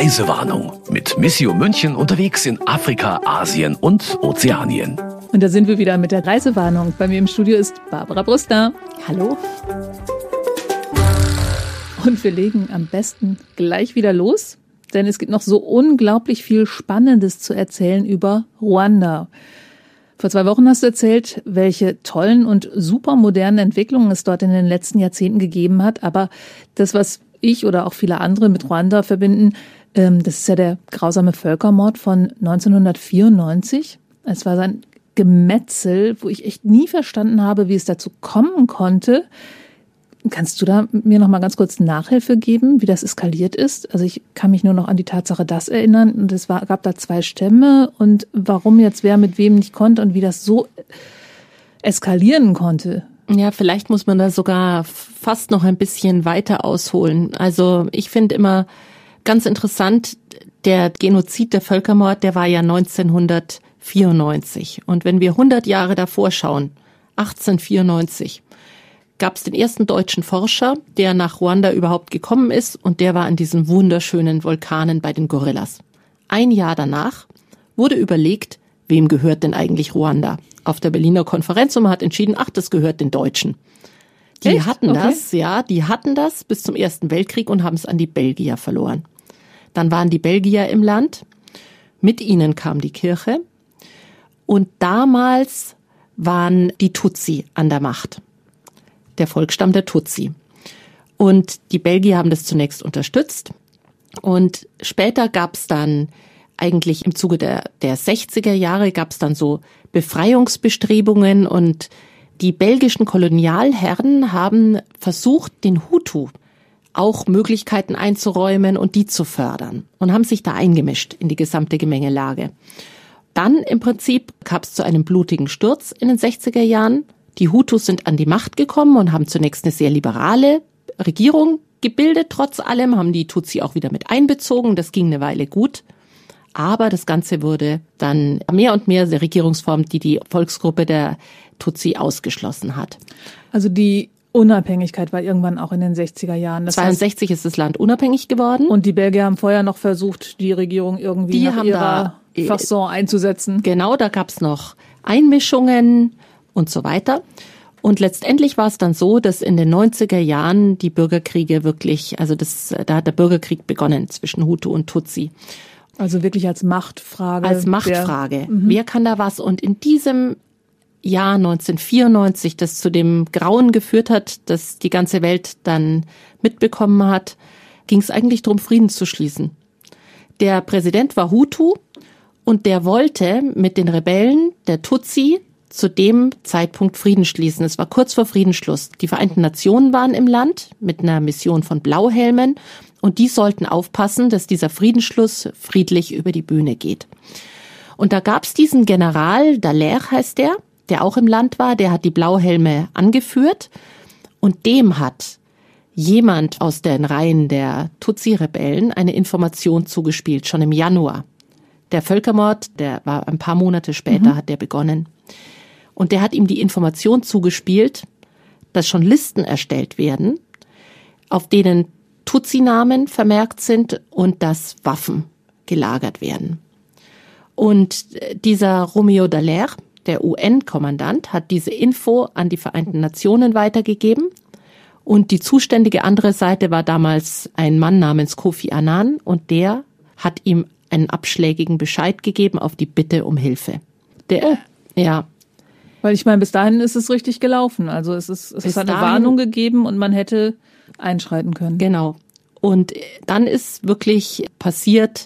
Reisewarnung mit Missio München unterwegs in Afrika, Asien und Ozeanien. Und da sind wir wieder mit der Reisewarnung. Bei mir im Studio ist Barbara Brüster. Hallo. Und wir legen am besten gleich wieder los, denn es gibt noch so unglaublich viel Spannendes zu erzählen über Ruanda. Vor 2 Wochen hast du erzählt, welche tollen und super modernen Entwicklungen es dort in den letzten Jahrzehnten gegeben hat. Aber das, was ich oder auch viele andere mit Ruanda verbinden, das ist ja der grausame Völkermord von 1994. Es war ein Gemetzel, wo ich echt nie verstanden habe, wie es dazu kommen konnte. Kannst du da mir noch mal ganz kurz Nachhilfe geben, wie das eskaliert ist? Also ich kann mich nur noch an die Tatsache das erinnern. Und es gab da 2 Stämme und warum jetzt wer mit wem nicht konnte und wie das so eskalieren konnte. Ja, vielleicht muss man da sogar fast noch ein bisschen weiter ausholen. Also ich finde immer ganz interessant, der Genozid, der Völkermord, der war ja 1994. Und wenn wir 100 Jahre davor schauen, 1894, gab es den ersten deutschen Forscher, der nach Ruanda überhaupt gekommen ist, und der war an diesen wunderschönen Vulkanen bei den Gorillas. Ein Jahr danach wurde überlegt, wem gehört denn eigentlich Ruanda? Auf der Berliner Konferenz, und man hat entschieden, das gehört den Deutschen. Die hatten das bis zum Ersten Weltkrieg und haben es an die Belgier verloren. Dann waren die Belgier im Land, mit ihnen kam die Kirche und damals waren die Tutsi an der Macht. Der Volksstamm der Tutsi. Und die Belgier haben das zunächst unterstützt. Und später gab es dann eigentlich im Zuge der 60er Jahre gab es dann so Befreiungsbestrebungen, und die belgischen Kolonialherren haben versucht, den Hutu auch Möglichkeiten einzuräumen und die zu fördern und haben sich da eingemischt in die gesamte Gemengelage. Dann im Prinzip gab es zu einem blutigen Sturz in den 60er Jahren. Die Hutus sind an die Macht gekommen und haben zunächst eine sehr liberale Regierung gebildet. Trotz allem haben die Tutsi auch wieder mit einbezogen. Das ging eine Weile gut. Aber das Ganze wurde dann mehr und mehr eine Regierungsform, die Volksgruppe der Tutsi ausgeschlossen hat. Also die Unabhängigkeit war irgendwann auch in den 60er Jahren. Das 62 ist das Land unabhängig geworden. Und die Belgier haben vorher noch versucht, die Regierung irgendwie nach ihrer Fasson einzusetzen. Genau, da gab es noch Einmischungen und so weiter. Und letztendlich war es dann so, dass in den 90er Jahren die Bürgerkriege wirklich, da hat der Bürgerkrieg begonnen zwischen Hutu und Tutsi. Also wirklich als Machtfrage. Als Machtfrage. Wer kann da was? Und in diesem Jahr 1994, das zu dem Grauen geführt hat, das die ganze Welt dann mitbekommen hat, ging es eigentlich darum, Frieden zu schließen. Der Präsident war Hutu und der wollte mit den Rebellen der Tutsi zu dem Zeitpunkt Frieden schließen. Es war kurz vor Friedensschluss. Die Vereinten Nationen waren im Land mit einer Mission von Blauhelmen und die sollten aufpassen, dass dieser Friedensschluss friedlich über die Bühne geht. Und da gab es diesen General, Dallaire heißt der auch im Land war, der hat die Blauhelme angeführt und dem hat jemand aus den Reihen der Tutsi-Rebellen eine Information zugespielt, schon im Januar. Der Völkermord, der war ein paar Monate später, hat der begonnen. Und der hat ihm die Information zugespielt, dass schon Listen erstellt werden, auf denen Tutsi-Namen vermerkt sind und dass Waffen gelagert werden. Und dieser Romeo Dallaire, der UN-Kommandant, hat diese Info an die Vereinten Nationen weitergegeben. Und die zuständige andere Seite war damals ein Mann namens Kofi Annan und der hat ihm einen abschlägigen Bescheid gegeben auf die Bitte um Hilfe. Ja. Weil ich meine, bis dahin ist es richtig gelaufen. Also es hat eine Warnung gegeben und man hätte einschreiten können. Genau. Und dann ist wirklich passiert,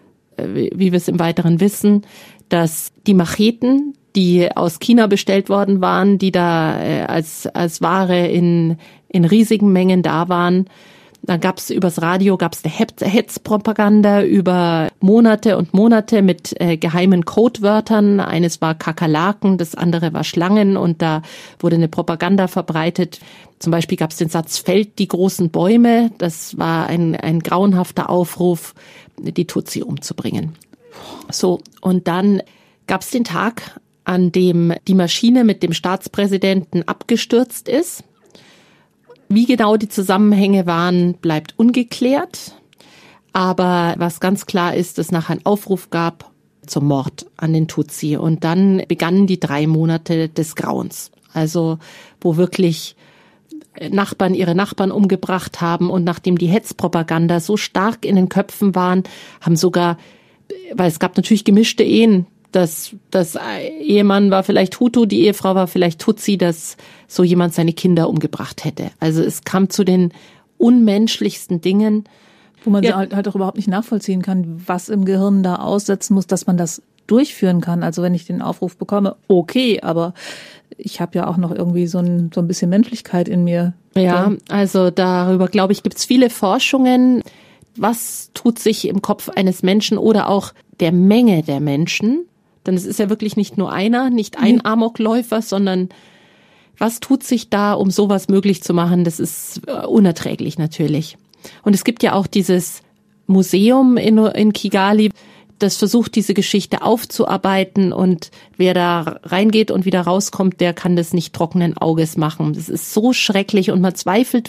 wie wir es im Weiteren wissen, dass die Macheten, die aus China bestellt worden waren, die da als Ware in riesigen Mengen da waren, dann gab es übers Radio eine Hetzpropaganda über Monate und Monate mit geheimen Codewörtern. Eines war Kakerlaken, das andere war Schlangen und da wurde eine Propaganda verbreitet. Zum Beispiel gab es den Satz, fällt die großen Bäume. Das war ein grauenhafter Aufruf, die Tutsi umzubringen. So, und dann gab es den Tag, an dem die Maschine mit dem Staatspräsidenten abgestürzt ist. Wie genau die Zusammenhänge waren, bleibt ungeklärt. Aber was ganz klar ist, dass nachher einen Aufruf gab zum Mord an den Tutsi. Und dann begannen die 3 Monate des Grauens. Also wo wirklich Nachbarn ihre Nachbarn umgebracht haben. Und nachdem die Hetzpropaganda so stark in den Köpfen waren, haben sogar, weil es gab natürlich gemischte Ehen, das Ehemann war vielleicht Hutu, die Ehefrau war vielleicht Tutsi, dass so jemand seine Kinder umgebracht hätte. Also es kam zu den unmenschlichsten Dingen. Wo man halt auch überhaupt nicht nachvollziehen kann, was im Gehirn da aussetzen muss, dass man das durchführen kann. Also wenn ich den Aufruf bekomme, okay, aber ich habe ja auch noch irgendwie so ein bisschen Menschlichkeit in mir. Ja, also darüber, glaube ich, gibt es viele Forschungen. Was tut sich im Kopf eines Menschen oder auch der Menge der Menschen? Denn es ist ja wirklich nicht nur einer, nicht ein Amokläufer, sondern was tut sich da, um sowas möglich zu machen? Das ist unerträglich natürlich. Und es gibt ja auch dieses Museum in Kigali, das versucht, diese Geschichte aufzuarbeiten, und wer da reingeht und wieder rauskommt, der kann das nicht trockenen Auges machen. Das ist so schrecklich und man zweifelt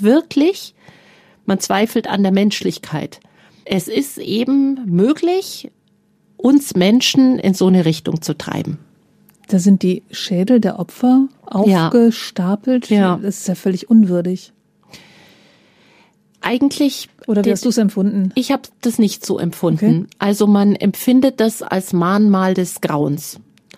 an der Menschlichkeit. Es ist eben möglich, uns Menschen in so eine Richtung zu treiben. Da sind die Schädel der Opfer aufgestapelt. Ja. Das ist ja völlig unwürdig. Eigentlich. Oder wie hast du es empfunden? Ich habe das nicht so empfunden. Okay. Also man empfindet das als Mahnmal des Grauens.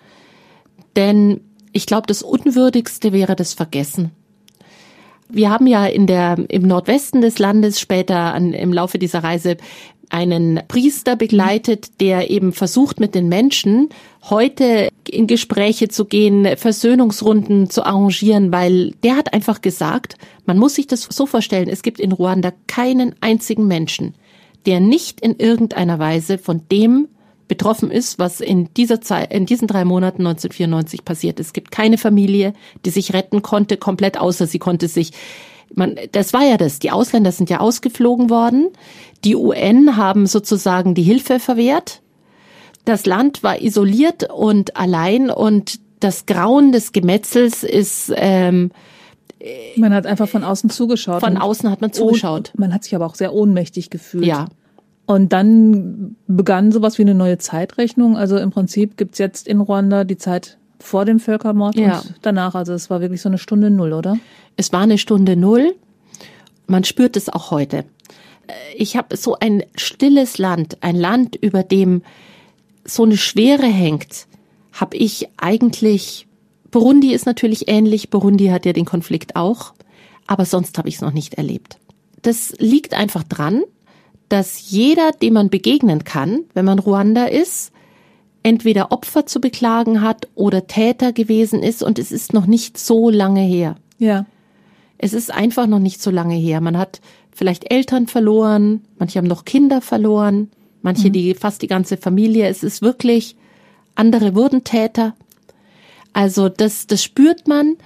Denn ich glaube, das Unwürdigste wäre das Vergessen. Wir haben ja im Nordwesten des Landes später im Laufe dieser Reise einen Priester begleitet, der eben versucht, mit den Menschen heute in Gespräche zu gehen, Versöhnungsrunden zu arrangieren, weil der hat einfach gesagt, man muss sich das so vorstellen, es gibt in Ruanda keinen einzigen Menschen, der nicht in irgendeiner Weise von dem betroffen ist, was in diesen 3 Monaten 1994 passiert ist. Es gibt keine Familie, die sich retten konnte, komplett, außer sie konnte sich, das war ja das, die Ausländer sind ja ausgeflogen worden, die UN haben sozusagen die Hilfe verwehrt, das Land war isoliert und allein, und das Grauen des Gemetzels ist... man hat einfach von außen zugeschaut. Von außen hat man zugeschaut. Man hat sich aber auch sehr ohnmächtig gefühlt. Ja. Und dann begann sowas wie eine neue Zeitrechnung. Also im Prinzip gibt's jetzt in Ruanda die Zeit vor dem Völkermord und danach. Also es war wirklich so eine Stunde Null, oder? Es war eine Stunde Null. Man spürt es auch heute. Ich habe so ein stilles Land, ein Land, über dem so eine Schwere hängt, habe ich eigentlich... Burundi ist natürlich ähnlich. Burundi hat ja den Konflikt auch. Aber sonst habe ich es noch nicht erlebt. Das liegt einfach dran, dass jeder, dem man begegnen kann, wenn man Ruanda ist, entweder Opfer zu beklagen hat oder Täter gewesen ist, und es ist noch nicht so lange her. Ja. Es ist einfach noch nicht so lange her. Man hat vielleicht Eltern verloren, manche haben noch Kinder verloren, manche fast die ganze Familie. Es ist wirklich, andere wurden Täter. Also das spürt man,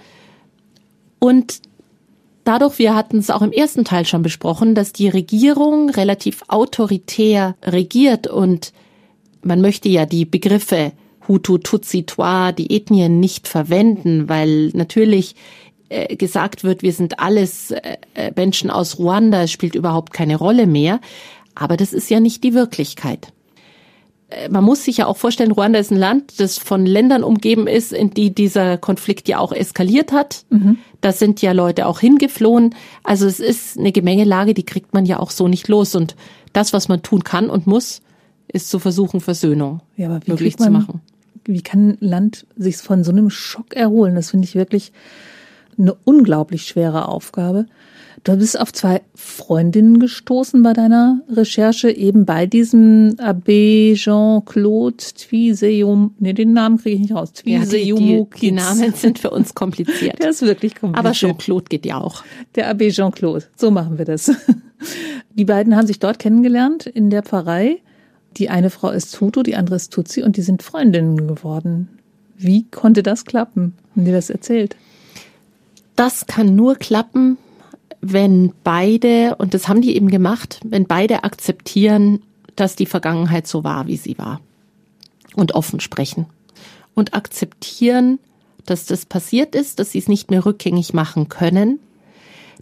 und dadurch, wir hatten es auch im ersten Teil schon besprochen, dass die Regierung relativ autoritär regiert, und man möchte ja die Begriffe Hutu, Tutsi, Twa, die Ethnien nicht verwenden, weil natürlich gesagt wird, wir sind alles Menschen aus Ruanda, es spielt überhaupt keine Rolle mehr. Aber das ist ja nicht die Wirklichkeit. Man muss sich ja auch vorstellen, Ruanda ist ein Land, das von Ländern umgeben ist, in die dieser Konflikt ja auch eskaliert hat. Mhm. Da sind ja Leute auch hingeflohen. Also es ist eine Gemengelage, die kriegt man ja auch so nicht los. Und das, was man tun kann und muss, ist zu versuchen, Versöhnung möglich zu machen. Wie kann ein Land sich von so einem Schock erholen? Das finde ich wirklich eine unglaublich schwere Aufgabe. Du bist auf 2 Freundinnen gestoßen bei deiner Recherche, eben bei diesem Abbé Jean-Claude Twiseum, den Namen kriege ich nicht raus. Die Namen sind für uns kompliziert. Der ist wirklich kompliziert. Aber Jean-Claude geht ja auch. Der Abbé Jean-Claude, so machen wir das. Die beiden haben sich dort kennengelernt in der Pfarrei. Die eine Frau ist Hutu, die andere ist Tutsi, und die sind Freundinnen geworden. Wie konnte das klappen? Haben die das erzählt? Das kann nur klappen, wenn beide, und das haben die eben gemacht, wenn beide akzeptieren, dass die Vergangenheit so war, wie sie war. Und offen sprechen. Und akzeptieren, dass das passiert ist, dass sie es nicht mehr rückgängig machen können.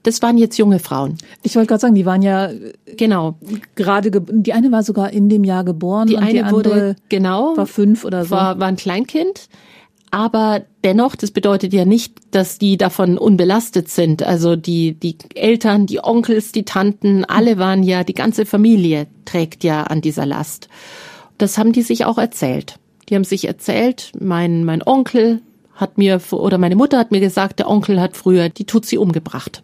Das waren jetzt junge Frauen. Ich wollte gerade sagen, die waren ja genau gerade, die eine war sogar in dem Jahr geboren die und eine die andere war 5 oder so. War ein Kleinkind. Aber dennoch, das bedeutet ja nicht, dass die davon unbelastet sind. Also die Eltern, die Onkels, die Tanten, alle waren ja, die ganze Familie trägt ja an dieser Last. Das haben die sich auch erzählt. Die haben sich erzählt, mein Onkel hat mir, oder meine Mutter hat mir gesagt, der Onkel hat früher die Tutsi umgebracht.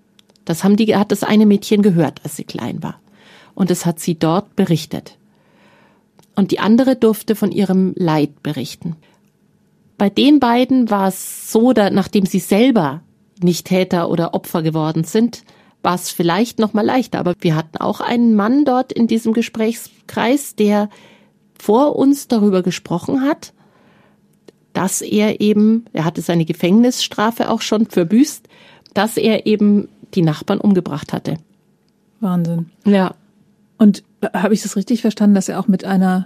Hat das eine Mädchen gehört, als sie klein war. Und das hat sie dort berichtet. Und die andere durfte von ihrem Leid berichten. Bei den beiden war es so, nachdem sie selber nicht Täter oder Opfer geworden sind, war es vielleicht noch mal leichter. Aber wir hatten auch einen Mann dort in diesem Gesprächskreis, der vor uns darüber gesprochen hat, dass er hatte seine Gefängnisstrafe auch schon verbüßt, dass er eben die Nachbarn umgebracht hatte. Wahnsinn. Ja. Und habe ich das richtig verstanden, dass er auch mit einer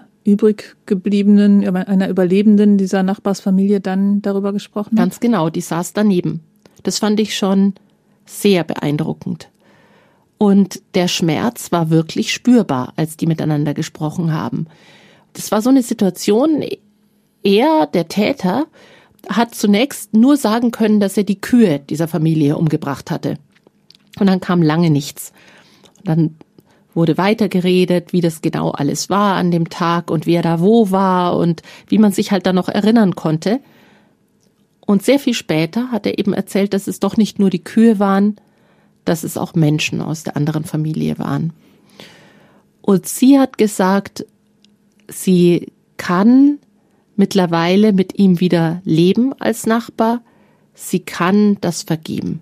einer Überlebenden dieser Nachbarsfamilie dann darüber gesprochen hat? Ganz genau, die saß daneben. Das fand ich schon sehr beeindruckend. Und der Schmerz war wirklich spürbar, als die miteinander gesprochen haben. Das war so eine Situation, er, der Täter, hat zunächst nur sagen können, dass er die Kühe dieser Familie umgebracht hatte. Und dann kam lange nichts. Und dann wurde weitergeredet, wie das genau alles war an dem Tag und wer da wo war und wie man sich halt da noch erinnern konnte. Und sehr viel später hat er eben erzählt, dass es doch nicht nur die Kühe waren, dass es auch Menschen aus der anderen Familie waren. Und sie hat gesagt, sie kann mittlerweile mit ihm wieder leben als Nachbar. Sie kann das vergeben.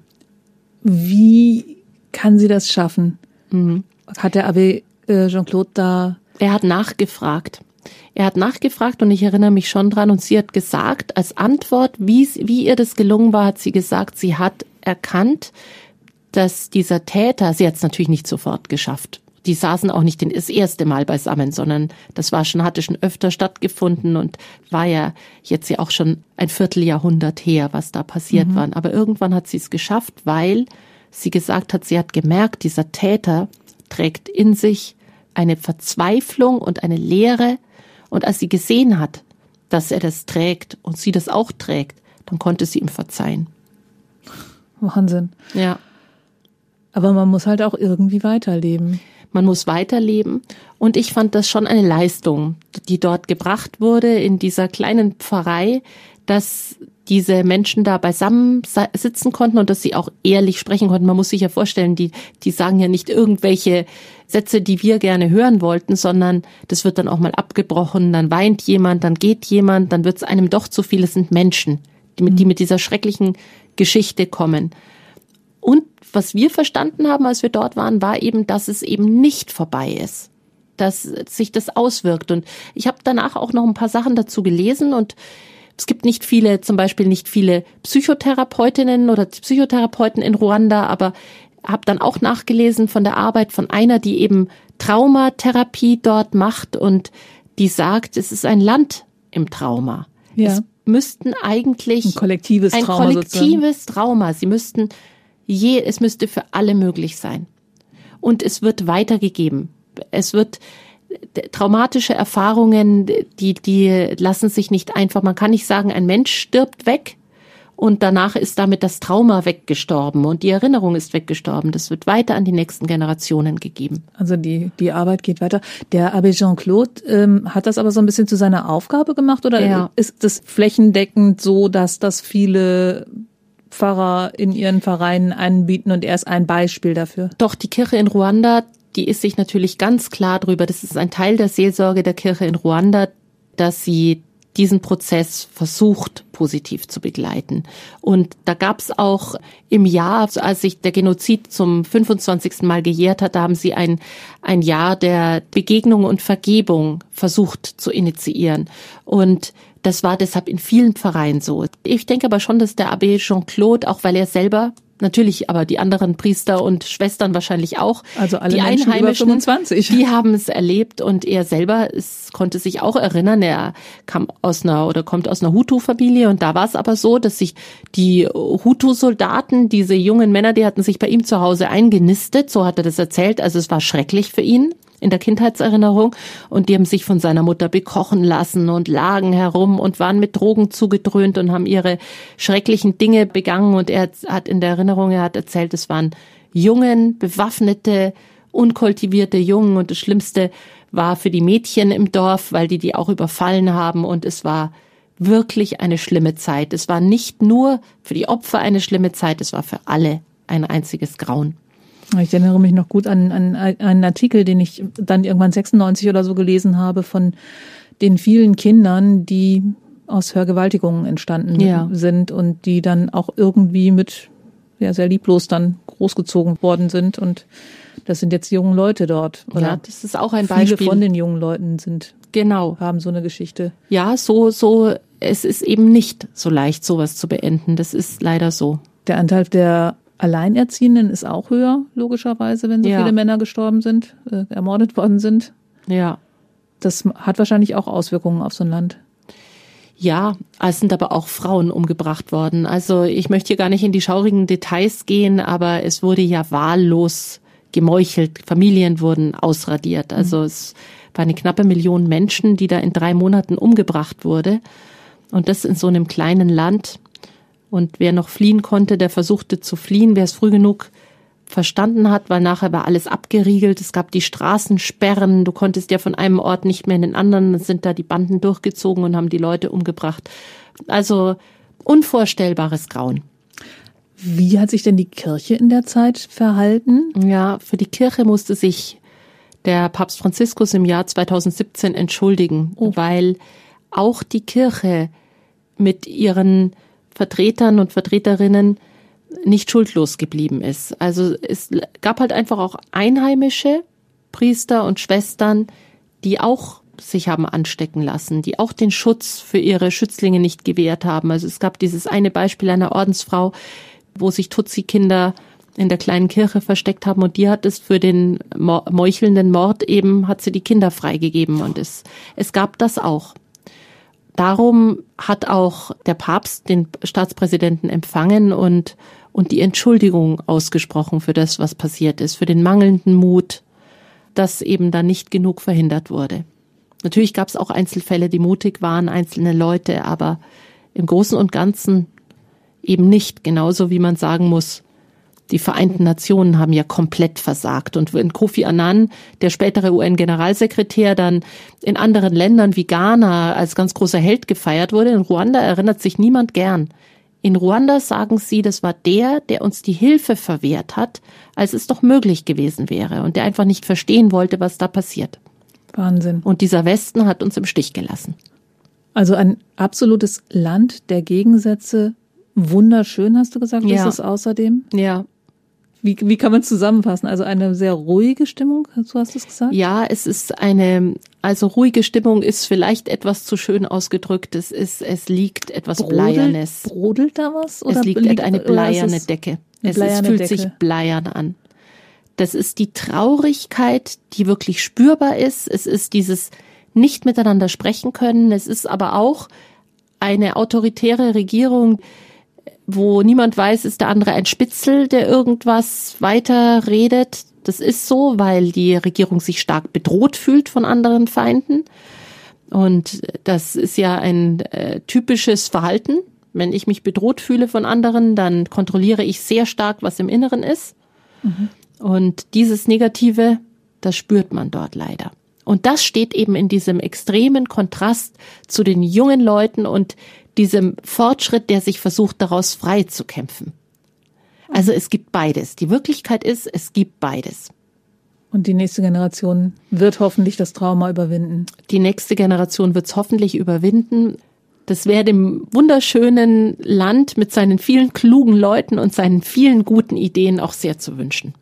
Wie kann sie das schaffen? Hat der Abbé Jean-Claude da... Er hat nachgefragt. Und ich erinnere mich schon dran. Und sie hat gesagt, als Antwort, wie ihr das gelungen war, hat sie gesagt, sie hat erkannt, dass dieser Täter, sie hat es natürlich nicht sofort geschafft. Die saßen auch nicht das erste Mal beisammen, sondern das hatte schon öfter stattgefunden und war ja jetzt ja auch schon ein Vierteljahrhundert her, was da passiert war. Aber irgendwann hat sie es geschafft, weil sie gesagt hat, sie hat gemerkt, dieser Täter trägt in sich eine Verzweiflung und eine Leere. Und als sie gesehen hat, dass er das trägt und sie das auch trägt, dann konnte sie ihm verzeihen. Wahnsinn. Ja. Aber man muss halt auch irgendwie weiterleben. Man muss weiterleben. Und ich fand das schon eine Leistung, die dort gebracht wurde in dieser kleinen Pfarrei, dass diese Menschen da beisammen sitzen konnten und dass sie auch ehrlich sprechen konnten. Man muss sich ja vorstellen, die sagen ja nicht irgendwelche Sätze, die wir gerne hören wollten, sondern das wird dann auch mal abgebrochen, dann weint jemand, dann geht jemand, dann wird es einem doch zu viel. Es sind Menschen, die mit dieser schrecklichen Geschichte kommen. Und was wir verstanden haben, als wir dort waren, war eben, dass es eben nicht vorbei ist, dass sich das auswirkt. Und ich habe danach auch noch ein paar Sachen dazu gelesen und es gibt zum Beispiel nicht viele Psychotherapeutinnen oder Psychotherapeuten in Ruanda, aber habe dann auch nachgelesen von der Arbeit von einer, die eben Traumatherapie dort macht und die sagt, es ist ein Land im Trauma. Ja. Es müssten eigentlich ein kollektives Trauma. Es müsste für alle möglich sein. Und es wird weitergegeben. Es wird traumatische Erfahrungen, die lassen sich nicht einfach, man kann nicht sagen, ein Mensch stirbt weg und danach ist damit das Trauma weggestorben und die Erinnerung ist weggestorben. Das wird weiter an die nächsten Generationen gegeben. Also die Arbeit geht weiter. Der Abbé Jean-Claude hat das aber so ein bisschen zu seiner Aufgabe gemacht oder ist das flächendeckend so, dass das viele Pfarrer in ihren Vereinen anbieten und er ist ein Beispiel dafür? Doch, die Kirche in Ruanda, die ist sich natürlich ganz klar drüber. Das ist ein Teil der Seelsorge der Kirche in Ruanda, dass sie diesen Prozess versucht, positiv zu begleiten. Und da gab es auch im Jahr, als sich der Genozid zum 25. Mal gejährt hat, da haben sie ein Jahr der Begegnung und Vergebung versucht zu initiieren. Und das war deshalb in vielen Pfarreien so. Ich denke aber schon, dass der Abbé Jean-Claude, auch weil er selber Natürlich, aber die anderen Priester und Schwestern wahrscheinlich auch. Also alle die Menschen Einheimischen, über 25. Die haben es erlebt und er selber konnte sich auch erinnern. Er kommt aus einer Hutu-Familie und da war es aber so, dass sich die Hutu-Soldaten, diese jungen Männer, die hatten sich bei ihm zu Hause eingenistet, so hat er das erzählt. Also es war schrecklich für ihn in der Kindheitserinnerung und die haben sich von seiner Mutter bekochen lassen und lagen herum und waren mit Drogen zugedröhnt und haben ihre schrecklichen Dinge begangen und er hat in der Erinnerung, er hat erzählt, es waren jungen, bewaffnete, unkultivierte Jungen und das Schlimmste war für die Mädchen im Dorf, weil die auch überfallen haben und es war wirklich eine schlimme Zeit. Es war nicht nur für die Opfer eine schlimme Zeit, es war für alle ein einziges Grauen. Ich erinnere mich noch gut an einen Artikel, den ich dann irgendwann 96 oder so gelesen habe, von den vielen Kindern, die aus Vergewaltigungen entstanden sind und die dann auch irgendwie mit sehr lieblos dann großgezogen worden sind. Und das sind jetzt die jungen Leute dort. Oder? Ja, das ist auch ein Beispiel. Viele von den jungen Leuten haben so eine Geschichte. Ja, es ist eben nicht so leicht, sowas zu beenden. Das ist leider so. Der Anteil der Alleinerziehenden ist auch höher, logischerweise, wenn so viele Männer gestorben sind, ermordet worden sind. Ja. Das hat wahrscheinlich auch Auswirkungen auf so ein Land. Ja, es sind aber auch Frauen umgebracht worden. Also ich möchte hier gar nicht in die schaurigen Details gehen, aber es wurde ja wahllos gemeuchelt. Familien wurden ausradiert. Also es war eine knappe 1 Million Menschen, die da in 3 Monaten umgebracht wurde. Und das in so einem kleinen Land. Und wer noch fliehen konnte, der versuchte zu fliehen. Wer es früh genug verstanden hat, weil nachher war alles abgeriegelt. Es gab die Straßensperren. Du konntest ja von einem Ort nicht mehr in den anderen. Dann sind da die Banden durchgezogen und haben die Leute umgebracht. Also unvorstellbares Grauen. Wie hat sich denn die Kirche in der Zeit verhalten? Ja, für die Kirche musste sich der Papst Franziskus im Jahr 2017 entschuldigen, weil auch die Kirche mit ihren Vertretern und Vertreterinnen nicht schuldlos geblieben ist. Also es gab halt einfach auch einheimische Priester und Schwestern, die auch sich haben anstecken lassen, die auch den Schutz für ihre Schützlinge nicht gewährt haben. Also es gab dieses eine Beispiel einer Ordensfrau, wo sich Tutsi-Kinder in der kleinen Kirche versteckt haben und die hat es für den meuchelnden Mord eben, hat sie die Kinder freigegeben und es gab das auch. Darum hat auch der Papst den Staatspräsidenten empfangen und die Entschuldigung ausgesprochen für das, was passiert ist, für den mangelnden Mut, dass eben da nicht genug verhindert wurde. Natürlich gab es auch Einzelfälle, die mutig waren, einzelne Leute, aber im Großen und Ganzen eben nicht. Genauso wie man sagen muss, die Vereinten Nationen haben ja komplett versagt. Und wenn Kofi Annan, der spätere UN-Generalsekretär, dann in anderen Ländern wie Ghana als ganz großer Held gefeiert wurde, in Ruanda erinnert sich niemand gern. In Ruanda sagen sie, das war der uns die Hilfe verwehrt hat, als es doch möglich gewesen wäre und der einfach nicht verstehen wollte, was da passiert. Wahnsinn. Und dieser Westen hat uns im Stich gelassen. Also ein absolutes Land der Gegensätze. Wunderschön, hast du gesagt, ist es außerdem? Ja. Wie kann man zusammenfassen? Also eine sehr ruhige Stimmung, so hast du es gesagt? Ja, es ist also ruhige Stimmung ist vielleicht etwas zu schön ausgedrückt. Es liegt etwas Bleiernes. Brodelt da was? Oder es liegt eine bleierne Decke. Es fühlt sich bleiern an. Das ist die Traurigkeit, die wirklich spürbar ist. Es ist dieses nicht miteinander sprechen können. Es ist aber auch eine autoritäre Regierung, wo niemand weiß, ist der andere ein Spitzel, der irgendwas weiter redet. Das ist so, weil die Regierung sich stark bedroht fühlt von anderen Feinden. Und das ist ja ein typisches Verhalten. Wenn ich mich bedroht fühle von anderen, dann kontrolliere ich sehr stark, was im Inneren ist. Mhm. Und dieses Negative, das spürt man dort leider. Und das steht eben in diesem extremen Kontrast zu den jungen Leuten und diesem Fortschritt, der sich versucht, daraus frei zu kämpfen. Also es gibt beides. Die Wirklichkeit ist, es gibt beides. Und die nächste Generation wird hoffentlich das Trauma überwinden. Die nächste Generation wird es hoffentlich überwinden. Das wäre dem wunderschönen Land mit seinen vielen klugen Leuten und seinen vielen guten Ideen auch sehr zu wünschen.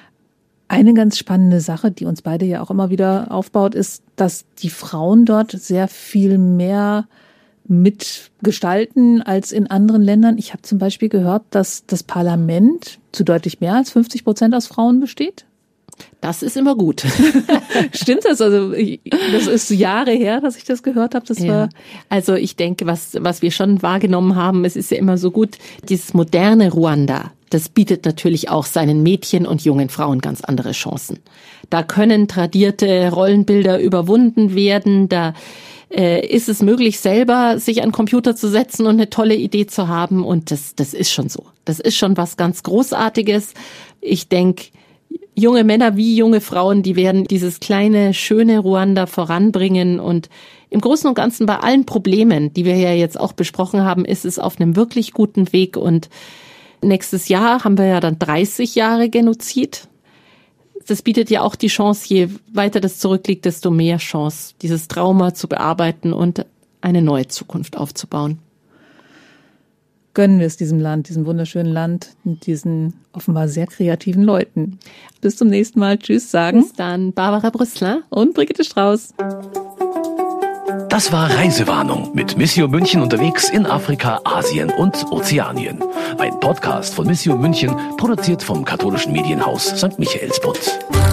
Eine ganz spannende Sache, die uns beide ja auch immer wieder aufbaut, ist, dass die Frauen dort sehr viel mehr mitgestalten als in anderen Ländern. Ich habe zum Beispiel gehört, dass das Parlament zu deutlich mehr als 50% aus Frauen besteht. Das ist immer gut. Stimmt das? Also das ist Jahre her, dass ich das gehört habe. Also ich denke, was wir schon wahrgenommen haben, es ist ja immer so gut, dieses moderne Ruanda, das bietet natürlich auch seinen Mädchen und jungen Frauen ganz andere Chancen. Da können tradierte Rollenbilder überwunden werden, da ist es möglich, selber sich an den Computer zu setzen und eine tolle Idee zu haben. Und das ist schon so. Das ist schon was ganz Großartiges. Ich denke, junge Männer wie junge Frauen, die werden dieses kleine, schöne Ruanda voranbringen. Und im Großen und Ganzen bei allen Problemen, die wir ja jetzt auch besprochen haben, ist es auf einem wirklich guten Weg. Und nächstes Jahr haben wir ja dann 30 Jahre Genozid. Das bietet ja auch die Chance, je weiter das zurückliegt, desto mehr Chance, dieses Trauma zu bearbeiten und eine neue Zukunft aufzubauen. Gönnen wir es diesem Land, diesem wunderschönen Land und diesen offenbar sehr kreativen Leuten. Bis zum nächsten Mal. Tschüss sagen. Bis dann, Barbara Brüssler und Brigitte Strauß. Das war Reisewarnung mit Missio München unterwegs in Afrika, Asien und Ozeanien. Ein Podcast von Missio München, produziert vom katholischen Medienhaus St. Michaelsbund.